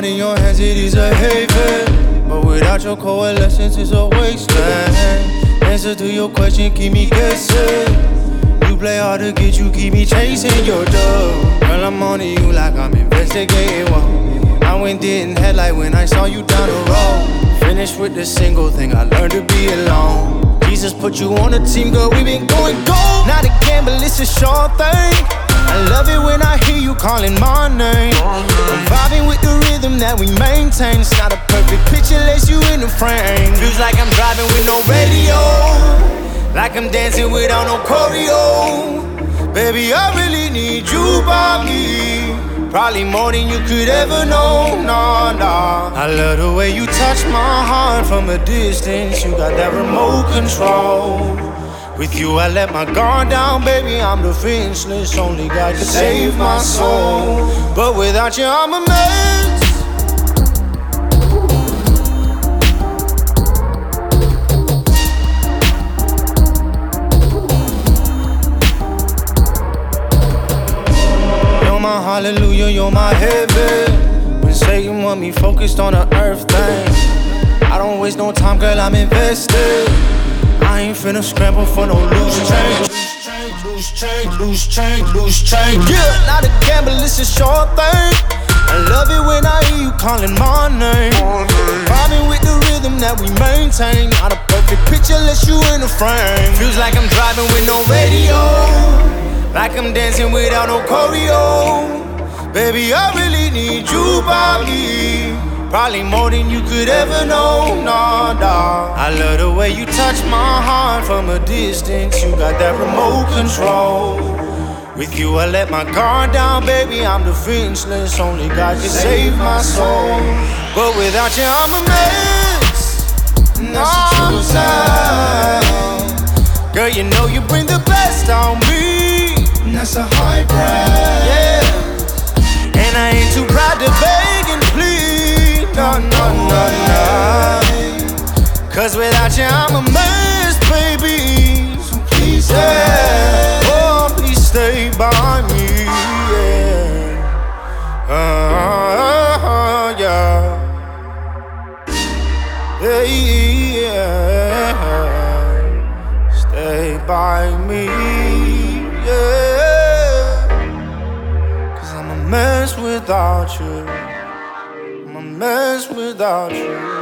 heart in your hands, it is a haven. But without your coalescence, it's a wasteland. Answer to your question, keep me guessing. You play hard to get, you keep me chasing your dove. Girl, I'm on to you like I'm investigating. Whoa. I went didn't headlight when I saw you down the road. Finished with the single thing, I learned to be alone. Jesus put you on a team, girl, we been going gold. Not a gamble, it's a sure thing. I love it when I hear you calling my name. I'm vibing with the rhythm that we maintain. It's not a perfect picture unless you in the frame. Feels like I'm driving with no radio, like I'm dancing without no choreo. Baby, I really need you by me, probably more than you could ever know. Nah, nah. I love the way you touch my heart from a distance. You got that remote control. With you, I let my guard down, baby. I'm defenseless. Only God can save my soul. But without you, I'm a mess. You're my hallelujah, you're my heaven. When Satan want me focused on the earth thing, I don't waste no time, girl, I'm invested. I ain't finna scramble for no loose change. Loose change, loose change, loose change. Yeah, not a gamble, it's a sure thing. I love it when I hear you calling my name. Vibing with the rhythm that we maintain. Not a perfect picture unless you in the frame. Feels like I'm driving with no radio, like I'm dancing without no choreo. Baby, I really need you by me, probably more than you could ever know. Nah, nah. I love the way you touch my heart from a distance. You got that remote control. With you, I let my guard down, baby. I'm defenseless. Only God can save my soul. But without you, I'm a mess. No, girl, you know you bring the best on me. That's a high price. Yeah. And I ain't too proud to beg and plead. No, no, no, no. Cause without you, I'm a mess, baby. So please stay. Oh, please stay by me. Yeah. Yeah. Yeah. Stay by me. Yeah. Cause I'm a mess without you. I'm a mess without you.